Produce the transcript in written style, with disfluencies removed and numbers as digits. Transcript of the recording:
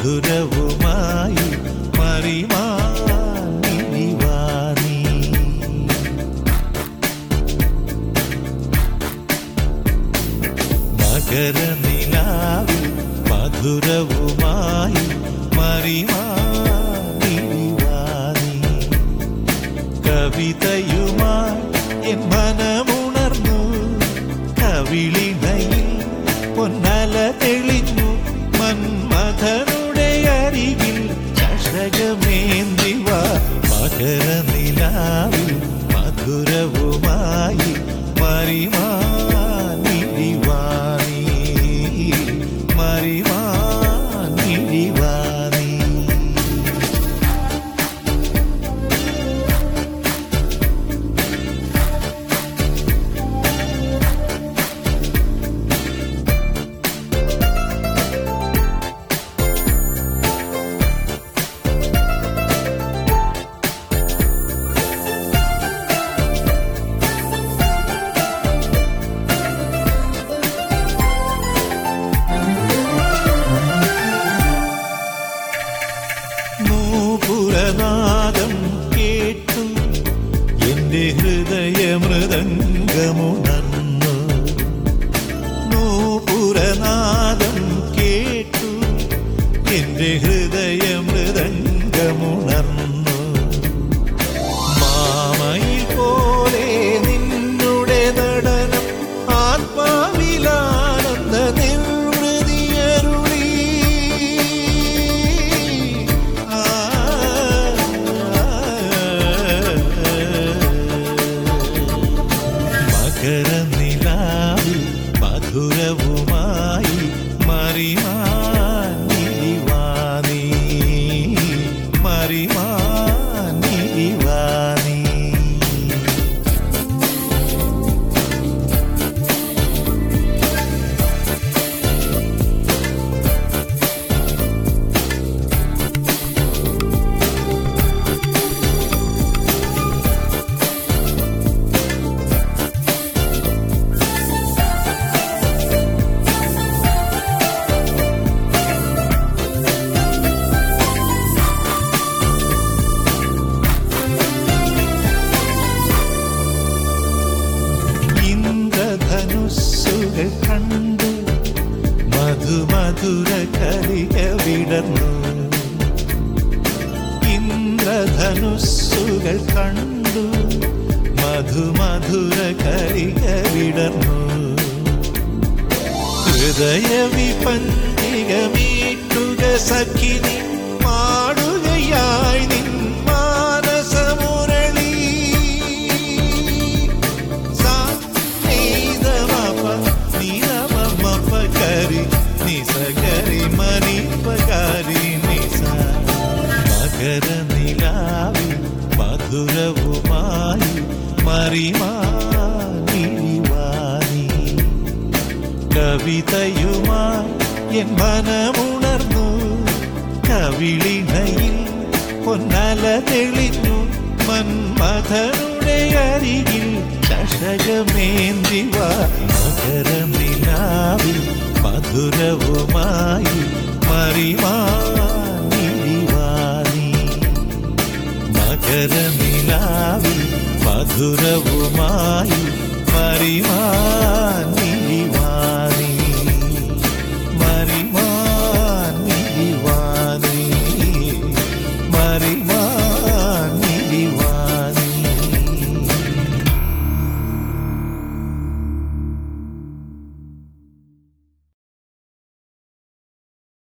മധുരവുമായി മറിമാനിവാനി. മകരനിലാവിൽ മധുരവുമായി മറിമാനിവാനി. കവിതയുമായി N മനമുണർന്നു, കവിളിണയിൽ Ponnala തെളിഞ്ഞു. മന്മഥനുടെ അരികിൽ ചഷകമേന്തിവ. മകരനിലാവിൽ മധുരവുമായി മറിമാനിവാനി, മറിമാനിവാനി. നൂപുരനാദം കേട്ടു എന്റെ ഹൃദയമൃദംഗമുണർന്നു. നൂപുരനാദം കേട്ടു എന്റെ ഹൃദയമൃദംഗമുണർന്നു. മാമയിൽ പോലെ നിന്നുടെ നടനം ആത്മാവിലാനന്ദ നിർവൃതിയരുളി. മകരനിലാവിൽ മധുരവുമായി മറിമാനിവാനി, മറിമാനിവാനി. ഇന്ദ്രധനുസ്സുകൾ കണ്ടു മധുമധുര കലിക വിടർന്നു. ഇന്ദ്രധനുസ്സുകൾ കണ്ടു മധുമധുര കലിക വിടർന്നു. ഹൃദയ വിപഞ്ചികമീട്ടുക സഖിനി പാടുകയായി നിൻ മാനസമുരളി. നിസകരി മണിപകാരി നിസ. മകരനിലാവിൽ മധുരവുമായി മറിമാനിവാനി. കവിതയുമായി എൻ മനമുണർന്നു, കവിളിണയിൽ പൊന്നല തെളിഞ്ഞു. മന്മഥനുടെ അരികിൽ ചഷകമേന്തിവ. മകരനിലാവിൽ മധുരവുമായി മറിമാനിവാനി. മകരനിലാവിൽ മധുരവുമായി മറിമാ